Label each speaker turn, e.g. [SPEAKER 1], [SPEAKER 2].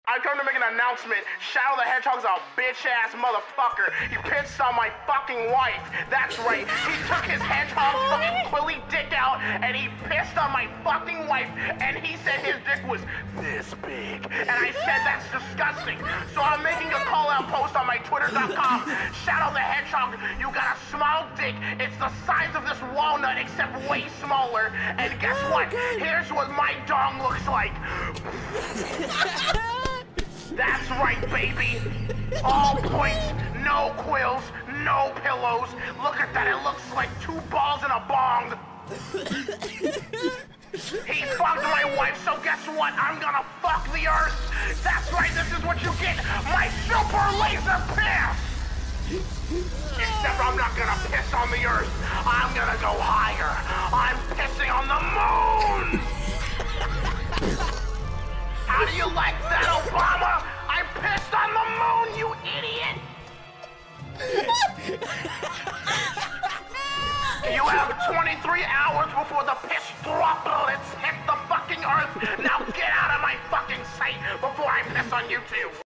[SPEAKER 1] I come to make an announcement. Shadow the Hedgehog's a bitch-ass motherfucker. He pissed on my fucking wife. That's right. He took his hedgehog fucking quilly dick out and he pissed on my fucking wife and he said his dick was this big. And I said that's disgusting. So I'm making a call-out post on my Twitter.com. Shadow the Hedgehog, you got a small dick. It's the size of this walnut except way smaller. And guess what? Here's what my dong looks like. That's right, baby. All points, no quills, no pillows. Look at that, it looks like 2 balls in a bong. He fucked my wife, so guess what? I'm gonna fuck the earth. That's right, this is what you get. My super laser piss. Except I'm not gonna piss on the earth. I'm gonna go higher. I'm pissing on the moon. How do you like that, Obama? I pissed on the moon, you idiot! You have 23 hours before the piss droplets hit the fucking earth. Now get out of my fucking sight before I piss on you too.